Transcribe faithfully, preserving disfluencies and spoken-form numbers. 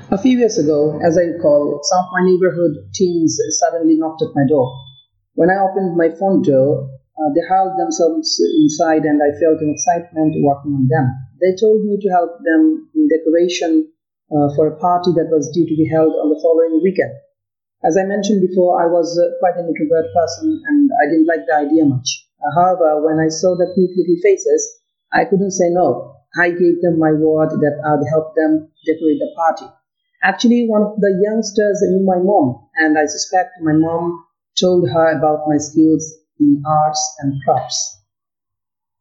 A few years ago, as I recall, some of my neighborhood teens suddenly knocked at my door. When I opened my front door, uh, they hurled themselves inside and I felt an excitement walking on them. They told me to help them in decoration uh, for a party that was due to be held on the following weekend. As I mentioned before, I was uh, quite an introvert person and I didn't like the idea much. Uh, however, when I saw the cute little faces, I couldn't say no. I gave them my word that I'd help them decorate the party. Actually, one of the youngsters knew my mom, and I suspect my mom told her about my skills in arts and crafts.